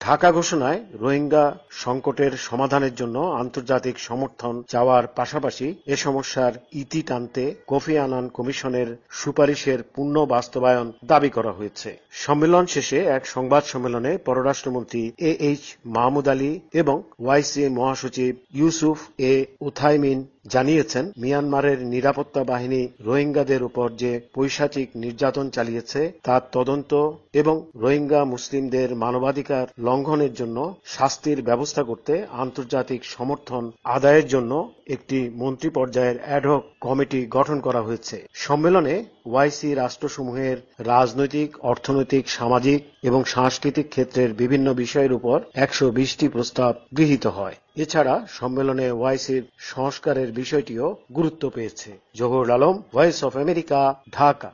ঢাকা ঘোষণায় রোহিঙ্গা সংকটের সমাধানের জন্য আন্তর্জাতিক সমর্থন চাওয়ার পাশাপাশি এ সমস্যার ইতি টানতে কোফি আনান কমিশনের সুপারিশের পূর্ণ বাস্তবায়ন দাবি করা হয়েছে। সম্মেলন শেষে এক সংবাদ সম্মেলনে পররাষ্ট্রমন্ত্রী এইচ মাহমুদ আলী এবং ওআইসি মহাসচিব ইউসুফ উথাইমিন জানিয়েছেন, মিয়ানমারের নিরাপত্তা বাহিনী রোহিঙ্গাদের উপর যে পৈশাচিক নির্যাতন চালিয়েছে তার তদন্ত এবং রোহিঙ্গা মুসলিমদের মানবাধিকার লঙ্ঘনের জন্য শাস্তির ব্যবস্থা করতে আন্তর্জাতিক সমর্থন আদায়ের জন্য একটি মন্ত্রী পর্যায়ের অ্যাডহক কমিটি গঠন করা হয়েছে। সম্মেলনে ওআইসি রাষ্ট্রসমূহের রাজনৈতিক, অর্থনৈতিক, সামাজিক এবং সাংস্কৃতিক ক্ষেত্রের বিভিন্ন বিষয়ের উপর 120টি প্রস্তাব গৃহীত হয়। এছাড়া সম্মেলনে ওআইসির সংস্কারের বিষয়টিও গুরুত্ব পেয়েছে। Zahurul Alam, voice of America, Dhaka.